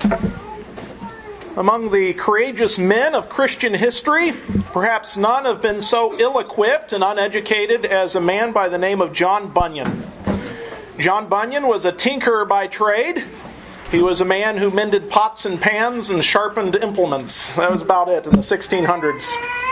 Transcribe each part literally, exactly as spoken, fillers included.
Among the courageous men of Christian history, perhaps none have been so ill-equipped and uneducated as a man by the name of John Bunyan. John Bunyan was a tinkerer by trade. He was a man who mended pots and pans and sharpened implements. That was about it in the sixteen hundreds.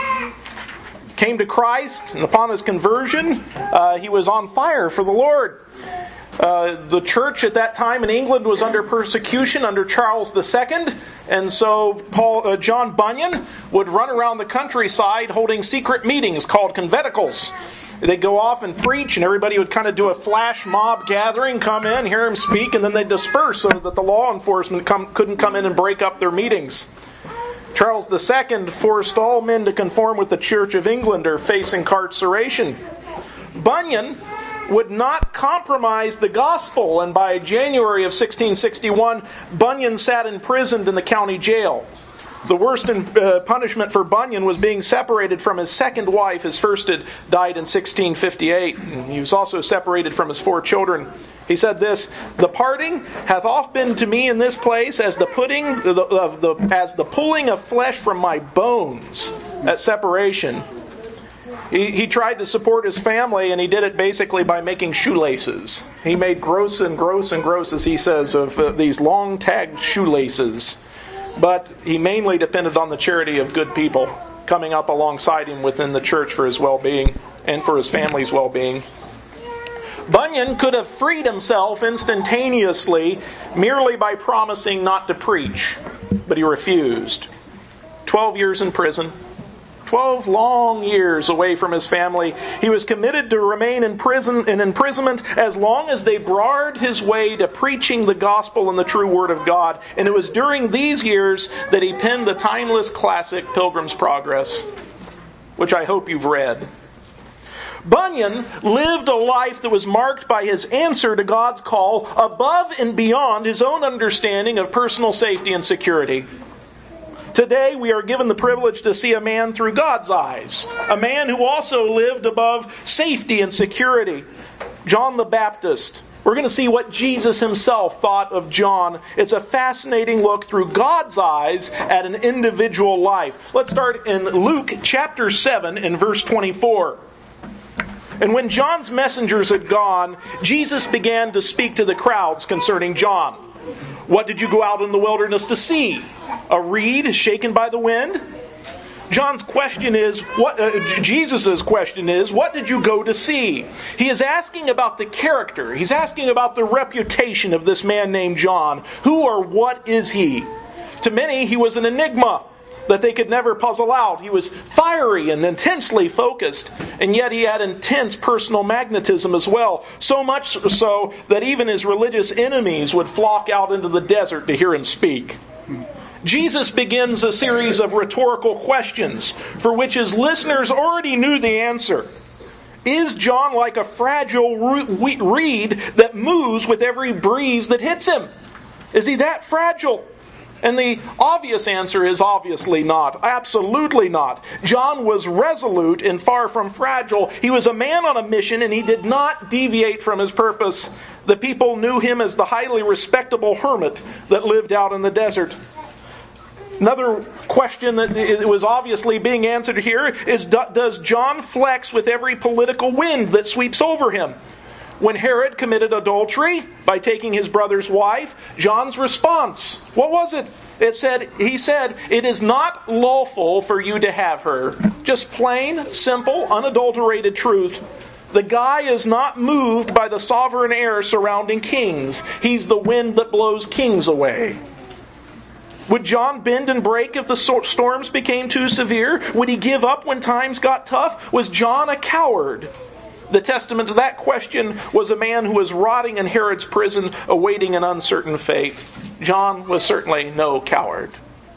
Came to Christ, and upon his conversion, uh, he was on fire for the Lord. Uh, the church at that time in England was under persecution under Charles the Second, and so Paul, uh, John Bunyan would run around the countryside holding secret meetings called conventicles. They'd go off and preach, and everybody would kind of do a flash mob gathering, come in, hear him speak, and then they'd disperse so that the law enforcement come, couldn't come in and break up their meetings. Charles the Second forced all men to conform with the Church of England or face incarceration. Bunyan would not compromise the gospel, and by January of sixteen sixty-one, Bunyan sat imprisoned in the county jail. The worst in, uh, punishment for Bunyan was being separated from his second wife. His first had died in sixteen fifty-eight. And he was also separated from his four children. He said this, "The parting hath oft been to me in this place as the putting of the, as the pulling of flesh from my bones at separation." He, he tried to support his family, and he did it basically by making shoelaces. He made gross and gross and gross, as he says, of uh, these long tagged shoelaces. But he mainly depended on the charity of good people coming up alongside him within the church for his well-being and for his family's well-being. Bunyan could have freed himself instantaneously merely by promising not to preach, but he refused. Twelve years in prison. Twelve long years away from his family. He was committed to remain in prison in imprisonment as long as they barred his way to preaching the gospel and the true word of God. And it was during these years that he penned the timeless classic Pilgrim's Progress, which I hope you've read. Bunyan lived a life that was marked by his answer to God's call above and beyond his own understanding of personal safety and security. Today we are given the privilege to see a man through God's eyes. A man who also lived above safety and security. John the Baptist. We're going to see what Jesus himself thought of John. It's a fascinating look through God's eyes at an individual life. Let's start in Luke chapter seven and verse twenty-four. "And when John's messengers had gone, Jesus began to speak to the crowds concerning John. 'What did you go out in the wilderness to see? A reed shaken by the wind?' John's question is, what? Uh, Jesus' question is, what did you go to see? He is asking about the character. He's asking about the reputation of this man named John. Who or what is he? To many, he was an enigma that they could never puzzle out. He was fiery and intensely focused, and yet he had intense personal magnetism as well. So much so that even his religious enemies would flock out into the desert to hear him speak. Jesus begins a series of rhetorical questions for which his listeners already knew the answer. Is John like a fragile reed that moves with every breeze that hits him? Is he that fragile? And the obvious answer is obviously not. Absolutely not. John was resolute and far from fragile. He was a man on a mission, and he did not deviate from his purpose. The people knew him as the highly respectable hermit that lived out in the desert. Another question that was obviously being answered here is, does John flex with every political wind that sweeps over him? When Herod committed adultery by taking his brother's wife, John's response, what was it? It said, he said, "It is not lawful for you to have her." Just plain, simple, unadulterated truth. The guy is not moved by the sovereign air surrounding kings. He's the wind that blows kings away. Would John bend and break if the storms became too severe? Would he give up when times got tough? Was John a coward? The testament to that question was a man who was rotting in Herod's prison, awaiting an uncertain fate. John was certainly no coward.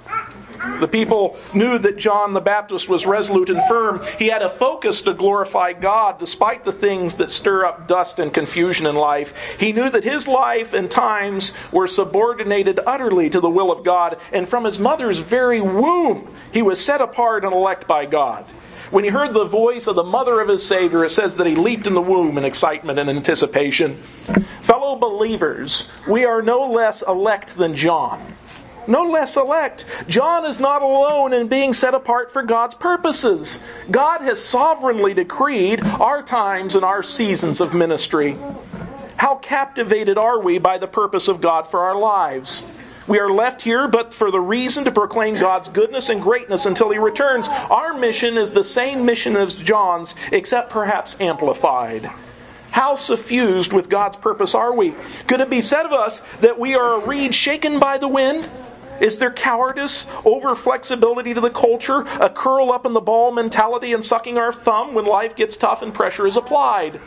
The people knew that John the Baptist was resolute and firm. He had a focus to glorify God despite the things that stir up dust and confusion in life. He knew that his life and times were subordinated utterly to the will of God, and from his mother's very womb, he was set apart and elect by God. When he heard the voice of the mother of his Savior, it says that he leaped in the womb in excitement and anticipation. Fellow believers, we are no less elect than John. no less elect. John is not alone in being set apart for God's purposes. God has sovereignly decreed our times and our seasons of ministry. How captivated are we by the purpose of God for our lives? We are left here but for the reason to proclaim God's goodness and greatness until He returns. Our mission is the same mission as John's, except perhaps amplified. How suffused with God's purpose are we? Could it be said of us that we are a reed shaken by the wind? Is there cowardice, over flexibility to the culture, a curl up in the ball mentality and sucking our thumb when life gets tough and pressure is applied?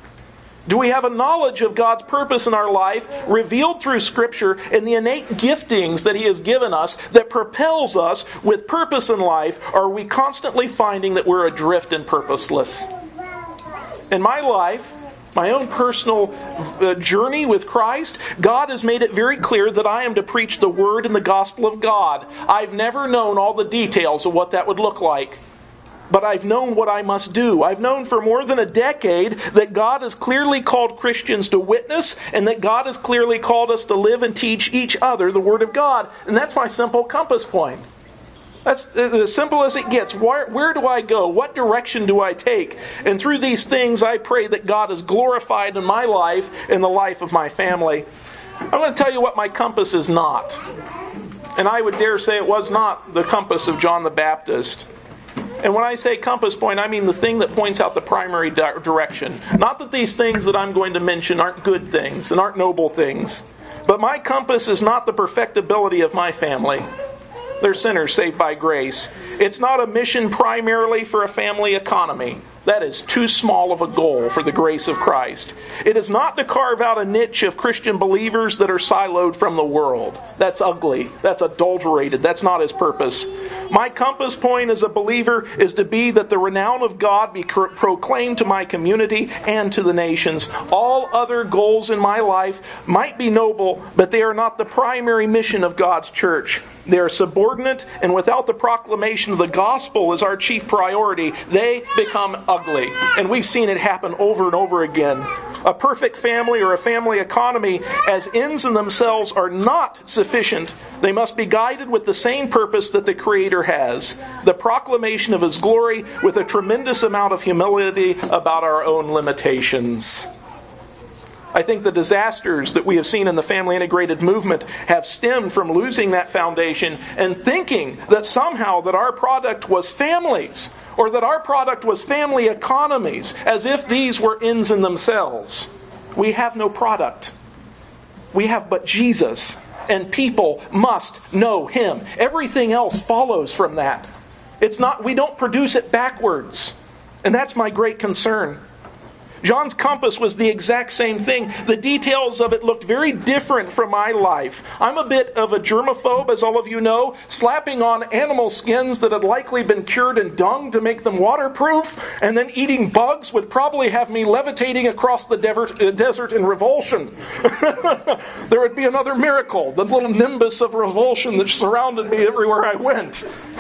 Do we have a knowledge of God's purpose in our life, revealed through Scripture and the innate giftings that He has given us, that propels us with purpose in life, or are we constantly finding that we're adrift and purposeless? In my life, my own personal journey with Christ, God has made it very clear that I am to preach the Word and the Gospel of God. I've never known all the details of what that would look like. But I've known what I must do. I've known for more than a decade that God has clearly called Christians to witness, and that God has clearly called us to live and teach each other the Word of God. And that's my simple compass point. That's as simple as it gets. Where, where do I go? What direction do I take? And through these things, I pray that God is glorified in my life and the life of my family. I'm going to tell you what my compass is not. And I would dare say it was not the compass of John the Baptist. And when I say compass point, I mean the thing that points out the primary di- direction. Not that these things that I'm going to mention aren't good things and aren't noble things. But my compass is not the perfectibility of my family. They're sinners saved by grace. It's not a mission primarily for a family economy. That is too small of a goal for the grace of Christ. It is not to carve out a niche of Christian believers that are siloed from the world. That's ugly. That's adulterated. That's not His purpose. My compass point as a believer is to be that the renown of God be pro- proclaimed to my community and to the nations. All other goals in my life might be noble, but they are not the primary mission of God's church. They are subordinate, and without the proclamation of the gospel as our chief priority, they become ugly. And we've seen it happen over and over again. A perfect family or a family economy as ends in themselves are not sufficient. They must be guided with the same purpose that the Creator has. The proclamation of His glory with a tremendous amount of humility about our own limitations. I think the disasters that we have seen in the family integrated movement have stemmed from losing that foundation and thinking that somehow that our product was families, or that our product was family economies, as if these were ends in themselves. We have no product. We have but Jesus, and people must know Him. Everything else follows from that. It's not, we don't produce it backwards. And that's my great concern. John's compass was the exact same thing. The details of it looked very different from my life. I'm a bit of a germaphobe, as all of you know. Slapping on animal skins that had likely been cured in dung to make them waterproof, and then eating bugs would probably have me levitating across the de- desert in revulsion. There would be another miracle, the little nimbus of revulsion that surrounded me everywhere I went.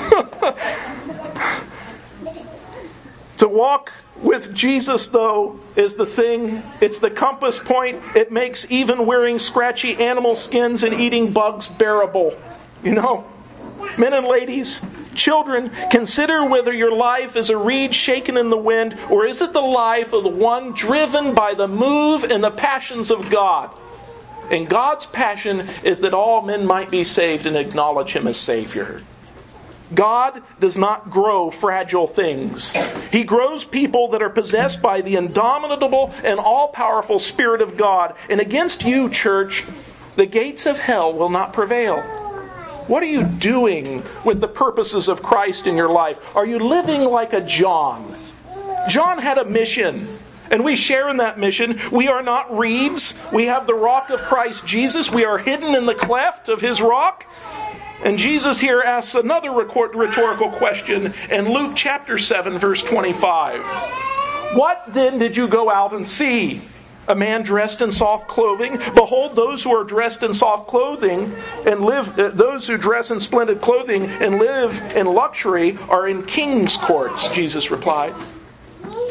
To walk with Jesus, though, is the thing. It's the compass point. It makes even wearing scratchy animal skins and eating bugs bearable. You know, men and ladies, children, consider whether your life is a reed shaken in the wind, or is it the life of the one driven by the move and the passions of God. And God's passion is that all men might be saved and acknowledge Him as Savior. God does not grow fragile things. He grows people that are possessed by the indomitable and all-powerful Spirit of God. And against you, church, the gates of hell will not prevail. What are you doing with the purposes of Christ in your life? Are you living like a John? John had a mission, and we share in that mission. We are not reeds. We have the rock of Christ Jesus. We are hidden in the cleft of His rock. And Jesus here asks another rhetorical question in Luke chapter seven, verse twenty-five. What then did you go out and see? A man dressed in soft clothing? Behold, those who are dressed in soft clothing and live, uh, those who dress in splendid clothing and live in luxury are in king's courts, Jesus replied.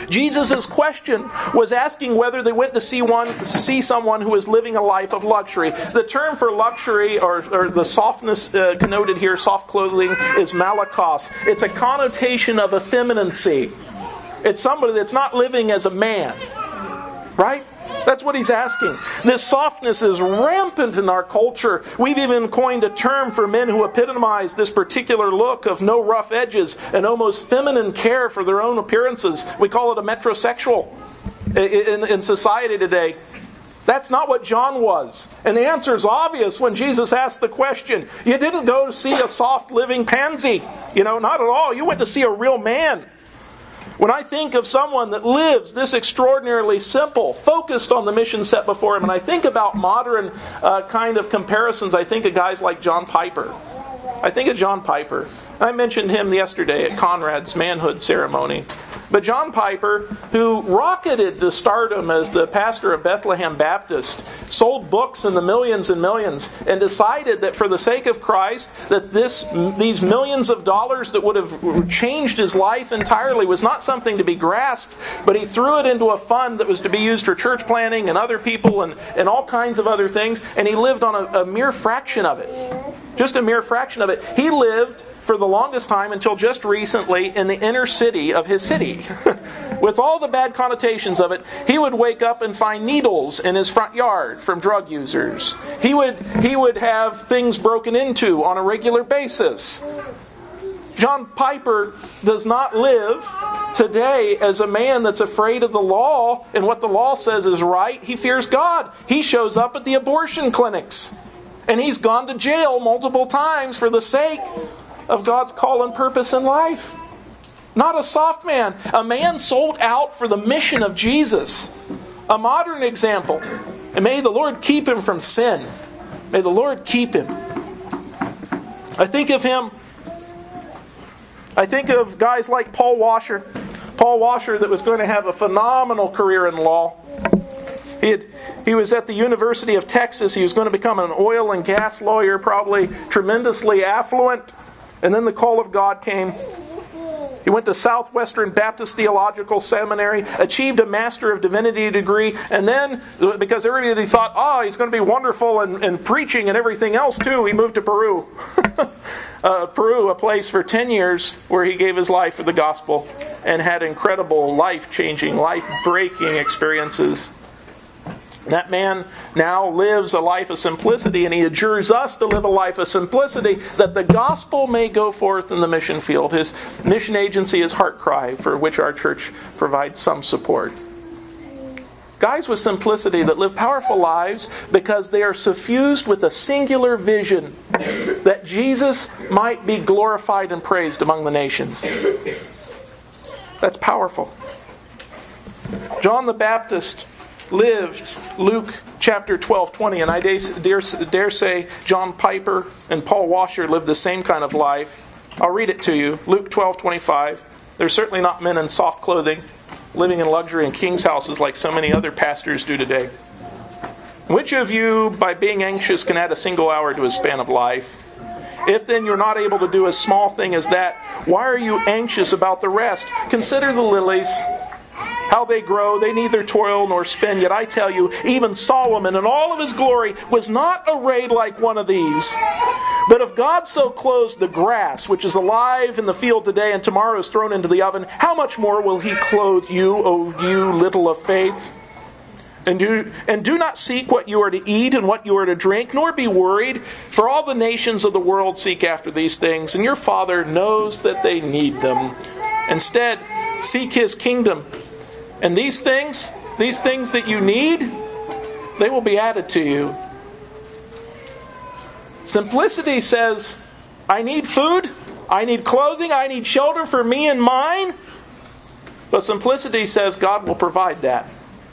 Jesus' question was asking whether they went to see one, to see someone who was living a life of luxury. The term for luxury, or, or the softness uh, connoted here, soft clothing, is malakos. It's a connotation of effeminacy. It's somebody that's not living as a man. Right? That's what he's asking. This softness is rampant in our culture. We've even coined a term for men who epitomize this particular look of no rough edges and almost feminine care for their own appearances. We call it a metrosexual in, in society today. That's not what John was. And the answer is obvious when Jesus asked the question. You didn't go to see a soft living pansy. You know, not at all. You went to see a real man. When I think of someone that lives this extraordinarily simple, focused on the mission set before him, and I think about modern uh, kind of comparisons, I think of guys like John Piper. I think of John Piper. I mentioned him yesterday at Conrad's manhood ceremony. But John Piper, who rocketed to stardom as the pastor of Bethlehem Baptist, sold books in the millions and millions, and decided that for the sake of Christ, that this these millions of dollars that would have changed his life entirely was not something to be grasped, but he threw it into a fund that was to be used for church planting and other people and, and all kinds of other things, and he lived on a, a mere fraction of it. Just a mere fraction of it. He lived for the longest time until just recently in the inner city of his city. With all the bad connotations of it, he would wake up and find needles in his front yard from drug users. He would, he would have things broken into on a regular basis. John Piper does not live today as a man that's afraid of the law and what the law says is right. He fears God. He shows up at the abortion clinics. And he's gone to jail multiple times for the sake of God's call and purpose in life. Not a soft man. A man sold out for the mission of Jesus. A modern example. And may the Lord keep him from sin. May the Lord keep him. I think of him. I think of guys like Paul Washer. Paul Washer that was going to have a phenomenal career in law. He, had, he was at the University of Texas. He was going to become an oil and gas lawyer, probably tremendously affluent. And then the call of God came. He went to Southwestern Baptist Theological Seminary, achieved a Master of Divinity degree, and then, because everybody thought, oh, he's going to be wonderful in, in preaching and everything else too, he moved to Peru. uh, Peru, a place for ten years where he gave his life for the gospel and had incredible life-changing, life-breaking experiences. That man now lives a life of simplicity, and he adjures us to live a life of simplicity that the gospel may go forth in the mission field. His mission agency is Heart Cry, for which our church provides some support. Guys with simplicity that live powerful lives because they are suffused with a singular vision that Jesus might be glorified and praised among the nations. That's powerful. John the Baptist lived Luke chapter twelve twenty, and I dare, dare say John Piper and Paul Washer lived the same kind of life. I'll read it to you. Luke twelve twenty-five. They're certainly not men in soft clothing, living in luxury in king's houses like so many other pastors do today. Which of you, by being anxious, can add a single hour to his span of life? If then you're not able to do a small thing as that, why are you anxious about the rest? Consider the lilies, how they grow. They neither toil nor spin. Yet I tell you, even Solomon in all of his glory was not arrayed like one of these. But if God so clothes the grass, which is alive in the field today and tomorrow is thrown into the oven, how much more will He clothe you, O you little of faith? And do, and do not seek what you are to eat and what you are to drink, nor be worried, for all the nations of the world seek after these things, and your Father knows that they need them. Instead, seek His kingdom. And these things, these things that you need, they will be added to you. Simplicity says, I need food, I need clothing, I need shelter for me and mine. But simplicity says God will provide that.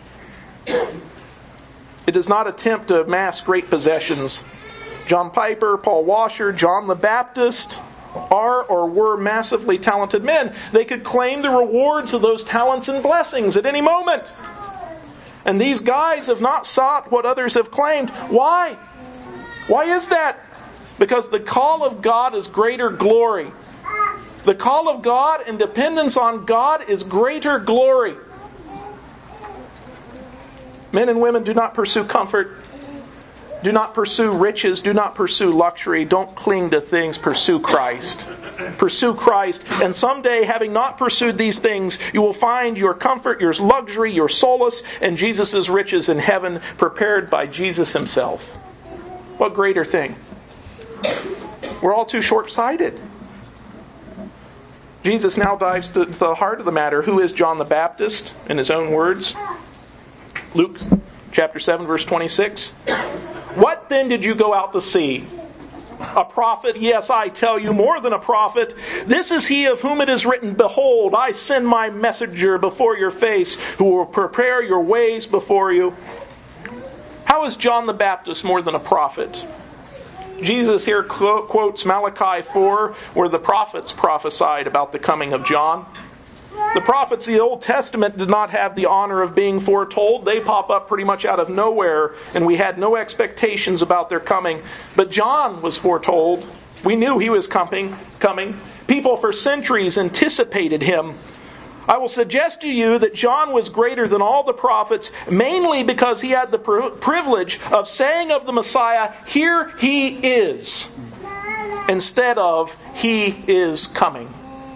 It does not attempt to amass great possessions. John Piper, Paul Washer, John the Baptist are or were massively talented men. They could claim the rewards of those talents and blessings at any moment. And these guys have not sought what others have claimed. Why? Why is that? Because the call of God is greater glory. The call of God and dependence on God is greater glory. Men and women, do not pursue comfort. Do not pursue riches. Do not pursue luxury. Don't cling to things. Pursue Christ. Pursue Christ. And someday, having not pursued these things, you will find your comfort, your luxury, your solace, and Jesus' riches in heaven prepared by Jesus Himself. What greater thing? We're all too short-sighted. Jesus now dives to the heart of the matter. Who is John the Baptist? In his own words. Luke chapter seven, verse twenty-six. What then did you go out to see? A prophet? Yes, I tell you, more than a prophet. This is he of whom it is written, Behold, I send my messenger before your face, who will prepare your ways before you. How is John the Baptist more than a prophet? Jesus here quotes Malachi four, where the prophets prophesied about the coming of John. The prophets of the Old Testament did not have the honor of being foretold. They pop up pretty much out of nowhere, and we had no expectations about their coming. But John was foretold. We knew he was coming. coming. People for centuries anticipated him. I will suggest to you that John was greater than all the prophets, mainly because he had the privilege of saying of the Messiah, Here he is, instead of He is coming.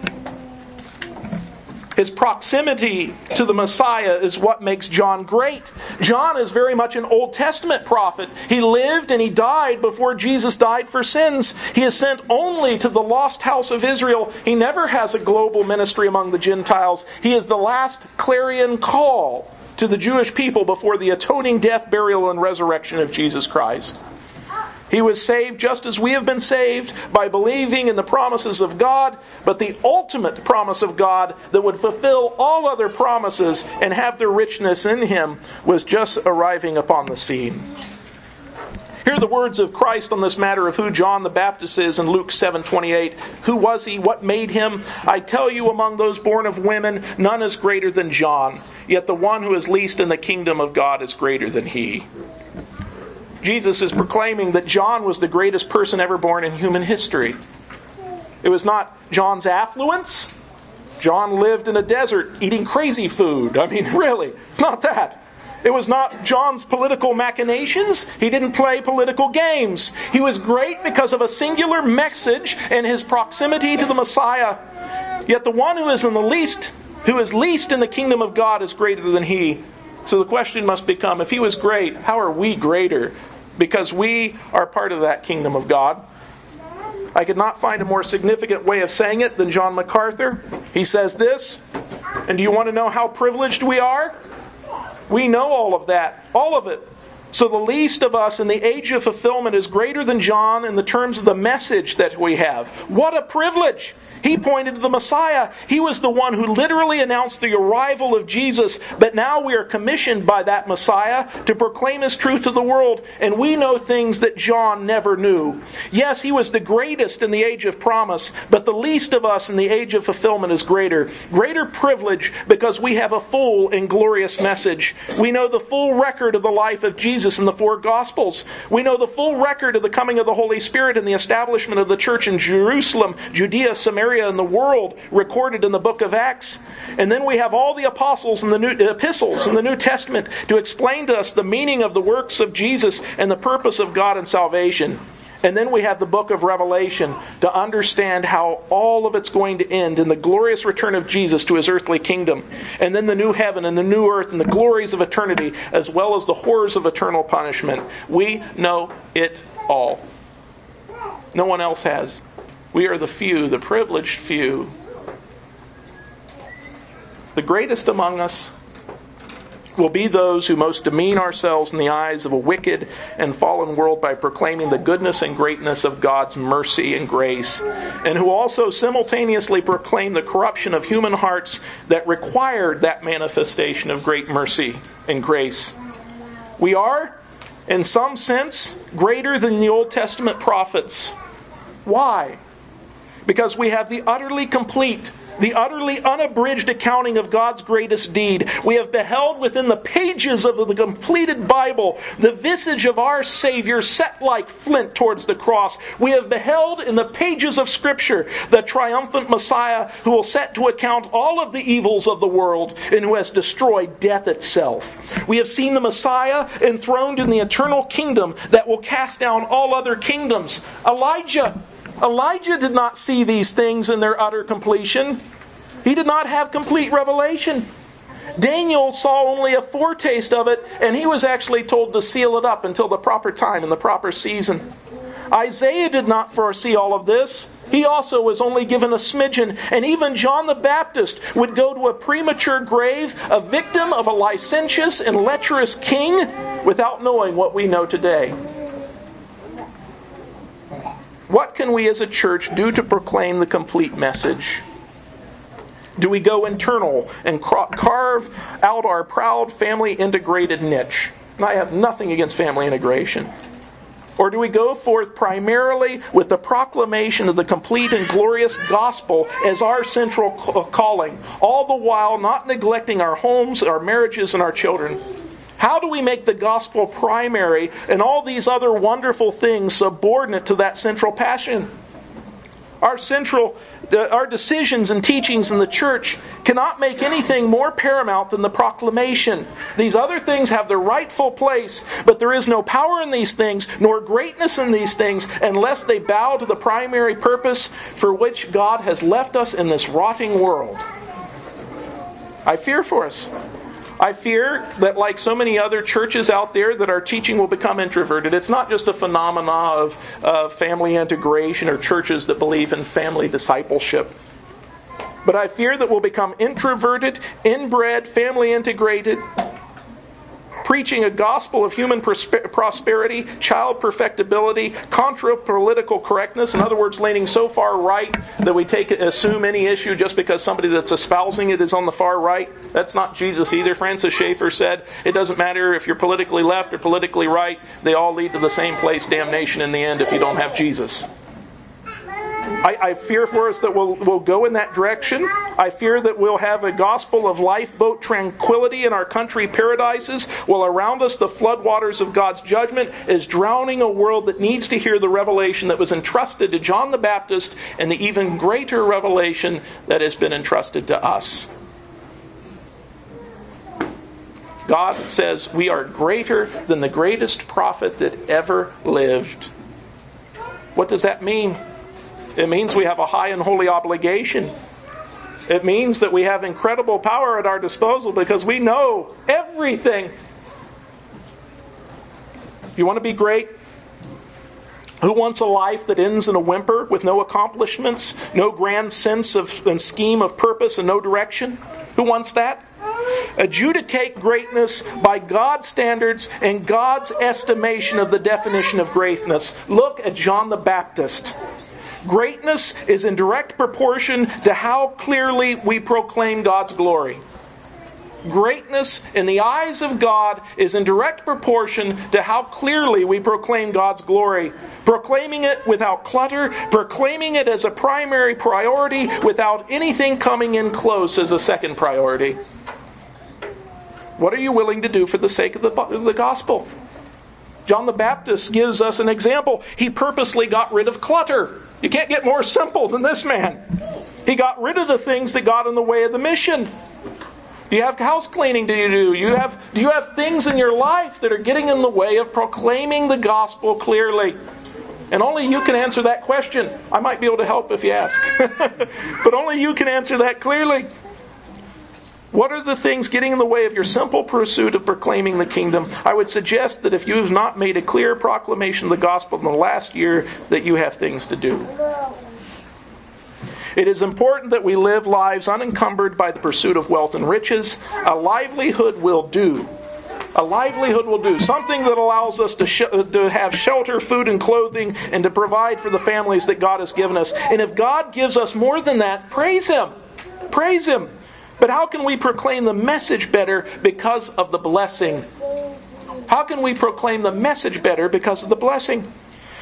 His proximity to the Messiah is what makes John great. John is very much an Old Testament prophet. He lived and he died before Jesus died for sins. He is sent only to the lost house of Israel. He never has a global ministry among the Gentiles. He is the last clarion call to the Jewish people before the atoning death, burial, and resurrection of Jesus Christ. He was saved just as we have been saved by believing in the promises of God, but the ultimate promise of God that would fulfill all other promises and have their richness in Him was just arriving upon the scene. Hear the words of Christ on this matter of who John the Baptist is in Luke seven twenty-eight. Who was he? What made him? I tell you, among those born of women, none is greater than John. Yet the one who is least in the kingdom of God is greater than he. Jesus is proclaiming that John was the greatest person ever born in human history. It was not John's affluence. John lived in a desert eating crazy food. I mean, really, it's not that. It was not John's political machinations. He didn't play political games. He was great because of a singular message and his proximity to the Messiah. Yet the one who is in the least, who is least in the kingdom of God is greater than he. So the question must become, if he was great, how are we greater? Because we are part of that kingdom of God. I could not find a more significant way of saying it than John MacArthur. He says this, and do you want to know how privileged we are? We know all of that, all of it. So the least of us in the age of fulfillment is greater than John in the terms of the message that we have. What a privilege! He pointed to the Messiah. He was the one who literally announced the arrival of Jesus. But now we are commissioned by that Messiah to proclaim His truth to the world. And we know things that John never knew. Yes, he was the greatest in the age of promise. But the least of us in the age of fulfillment is greater. Greater privilege because we have a full and glorious message. We know the full record of the life of Jesus in the four Gospels. We know the full record of the coming of the Holy Spirit and the establishment of the church in Jerusalem, Judea, Samaria, in the world recorded in the book of Acts. And then we have all the apostles and the new epistles in the New Testament to explain to us the meaning of the works of Jesus and the purpose of God and salvation. And then we have the book of Revelation to understand how all of it's going to end in the glorious return of Jesus to His earthly kingdom. And then the new heaven and the new earth and the glories of eternity, as well as the horrors of eternal punishment. We know it all. No one else has. We are the few, the privileged few. The greatest among us will be those who most demean ourselves in the eyes of a wicked and fallen world by proclaiming the goodness and greatness of God's mercy and grace, and who also simultaneously proclaim the corruption of human hearts that required that manifestation of great mercy and grace. We are, in some sense, greater than the Old Testament prophets. Why? Because we have the utterly complete, the utterly unabridged accounting of God's greatest deed. We have beheld within the pages of the completed Bible the visage of our Savior set like flint towards the cross. We have beheld in the pages of Scripture the triumphant Messiah who will set to account all of the evils of the world and who has destroyed death itself. We have seen the Messiah enthroned in the eternal kingdom that will cast down all other kingdoms. Elijah Elijah did not see these things in their utter completion. He did not have complete revelation. Daniel saw only a foretaste of it, and he was actually told to seal it up until the proper time and the proper season. Isaiah did not foresee all of this. He also was only given a smidgen, and even John the Baptist would go to a premature grave, a victim of a licentious and lecherous king, without knowing what we know today. What can we as a church do to proclaim the complete message? Do we go internal and carve out our proud family integrated niche? And I have nothing against family integration. Or do we go forth primarily with the proclamation of the complete and glorious gospel as our central calling, all the while not neglecting our homes, our marriages, and our children? How do we make the gospel primary and all these other wonderful things subordinate to that central passion? Our central, uh, our decisions and teachings in the church cannot make anything more paramount than the proclamation. These other things have their rightful place, but there is no power in these things, nor greatness in these things, unless they bow to the primary purpose for which God has left us in this rotting world. I fear for us. I fear that like so many other churches out there, that our teaching will become introverted. It's not just a phenomena of uh, family integration or churches that believe in family discipleship. But I fear that we'll become introverted, inbred, family integrated, preaching a gospel of human prosper- prosperity, child perfectibility, contra political correctness. In other words, leaning so far right that we take assume any issue just because somebody that's espousing it is on the far right. That's not Jesus either. Francis Schaeffer said, it doesn't matter if you're politically left or politically right, they all lead to the same place, damnation in the end, if you don't have Jesus. I, I fear for us that we'll, we'll go in that direction. I fear that we'll have a gospel of lifeboat tranquility in our country paradises, while around us the floodwaters of God's judgment is drowning a world that needs to hear the revelation that was entrusted to John the Baptist and the even greater revelation that has been entrusted to us. God says we are greater than the greatest prophet that ever lived. What does that mean? It means we have a high and holy obligation. It means that we have incredible power at our disposal because we know everything. You want to be great? Who wants a life that ends in a whimper with no accomplishments, no grand sense of and scheme of purpose, and no direction? Who wants that? Adjudicate greatness by God's standards and God's estimation of the definition of greatness. Look at John the Baptist. Greatness is in direct proportion to how clearly we proclaim God's glory. Greatness in the eyes of God is in direct proportion to how clearly we proclaim God's glory. Proclaiming it without clutter, proclaiming it as a primary priority without anything coming in close as a second priority. What are you willing to do for the sake of the, of the gospel? John the Baptist gives us an example. He purposely got rid of clutter. You can't get more simple than this man. He got rid of the things that got in the way of the mission. Do you have house cleaning? Do you do? You have, do you have things in your life that are getting in the way of proclaiming the gospel clearly? And only you can answer that question. I might be able to help if you ask. But only you can answer that clearly. What are the things getting in the way of your simple pursuit of proclaiming the kingdom? I would suggest that if you have not made a clear proclamation of the gospel in the last year, that you have things to do. It is important that we live lives unencumbered by the pursuit of wealth and riches. A livelihood will do. A livelihood will do. Something that allows us to, sh- to have shelter, food, and clothing, and to provide for the families that God has given us. And if God gives us more than that, praise Him. Praise Him. But how can we proclaim the message better because of the blessing? How can we proclaim the message better because of the blessing?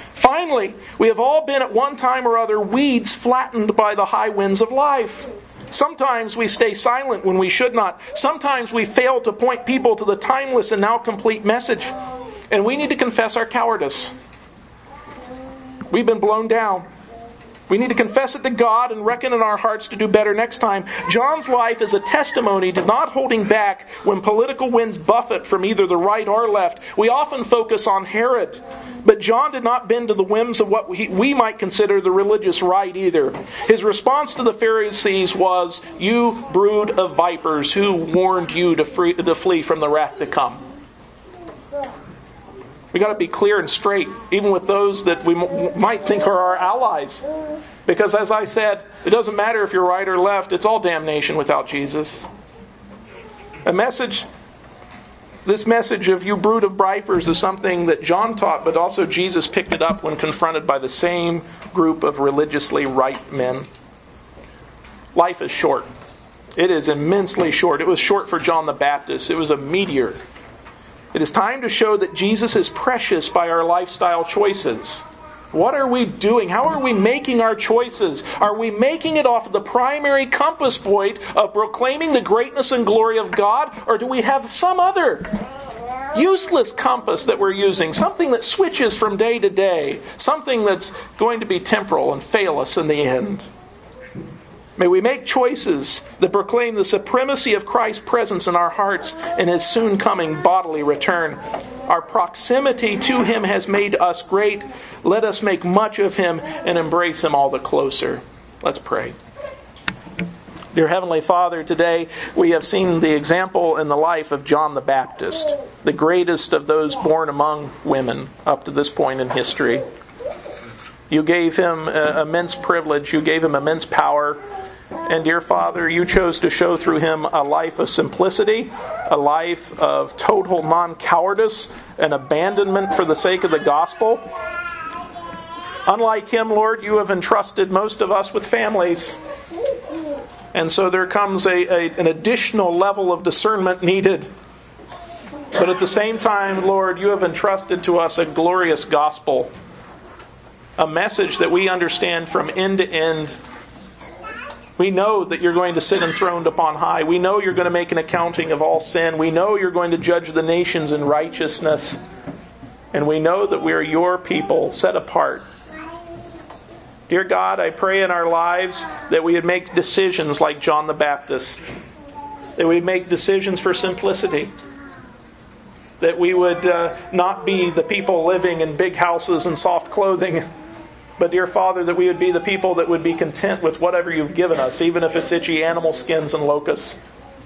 Finally, we have all been at one time or other weeds flattened by the high winds of life. Sometimes we stay silent when we should not. Sometimes we fail to point people to the timeless and now complete message. And we need to confess our cowardice. We've been blown down. We need to confess it to God and reckon in our hearts to do better next time. John's life is a testimony to not holding back when political winds buffet from either the right or left. We often focus on Herod, but John did not bend to the whims of what we, we might consider the religious right either. His response to the Pharisees was, "You brood of vipers, who warned you to, free, to flee from the wrath to come?" We got to be clear and straight, even with those that we m- might think are our allies. Because as I said, it doesn't matter if you're right or left, it's all damnation without Jesus. A message, this message of you brood of vipers is something that John taught, but also Jesus picked it up when confronted by the same group of religiously right men. Life is short. It is immensely short. It was short for John the Baptist. It was a meteor. It is time to show that Jesus is precious by our lifestyle choices. What are we doing? How are we making our choices? Are we making it off of the primary compass point of proclaiming the greatness and glory of God? Or do we have some other useless compass that we're using? Something that switches from day to day. Something that's going to be temporal and fail us in the end. May we make choices that proclaim the supremacy of Christ's presence in our hearts and His soon coming bodily return. Our proximity to Him has made us great. Let us make much of Him and embrace Him all the closer. Let's pray. Dear Heavenly Father, today we have seen the example in the life of John the Baptist, the greatest of those born among women up to this point in history. You gave him uh, immense privilege. You gave him immense power. And dear Father, you chose to show through him a life of simplicity, a life of total non-cowardice, an abandonment for the sake of the gospel. Unlike him, Lord, you have entrusted most of us with families. And so there comes a, a, an additional level of discernment needed. But at the same time, Lord, you have entrusted to us a glorious gospel, a message that we understand from end to end. We know that you're going to sit enthroned upon high. We know you're going to make an accounting of all sin. We know you're going to judge the nations in righteousness. And we know that we are your people, set apart. Dear God, I pray in our lives that we would make decisions like John the Baptist. That we would make decisions for simplicity. That we would uh, not be the people living in big houses and soft clothing. But dear Father, that we would be the people that would be content with whatever you've given us, even if it's itchy animal skins and locusts.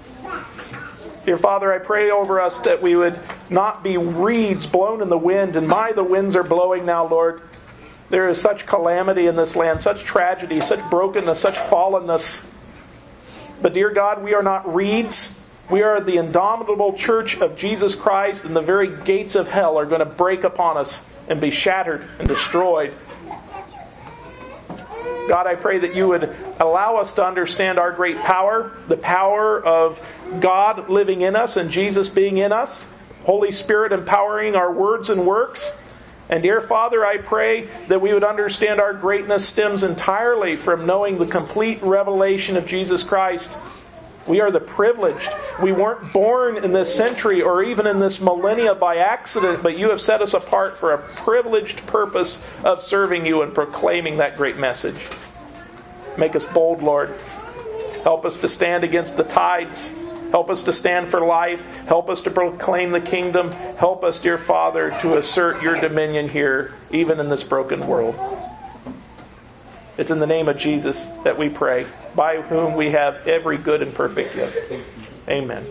Dear Father, I pray over us that we would not be reeds blown in the wind, and my, the winds are blowing now, Lord. There is such calamity in this land, such tragedy, such brokenness, such fallenness. But dear God, we are not reeds. We are the indomitable church of Jesus Christ, and the very gates of hell are going to break upon us and be shattered and destroyed. God, I pray that you would allow us to understand our great power, the power of God living in us and Jesus being in us, Holy Spirit empowering our words and works. And dear Father, I pray that we would understand our greatness stems entirely from knowing the complete revelation of Jesus Christ. We are the privileged. We weren't born in this century or even in this millennia by accident, but you have set us apart for a privileged purpose of serving you and proclaiming that great message. Make us bold, Lord. Help us to stand against the tides. Help us to stand for life. Help us to proclaim the kingdom. Help us, dear Father, to assert your dominion here, even in this broken world. It's in the name of Jesus that we pray, by whom we have every good and perfect gift. Amen.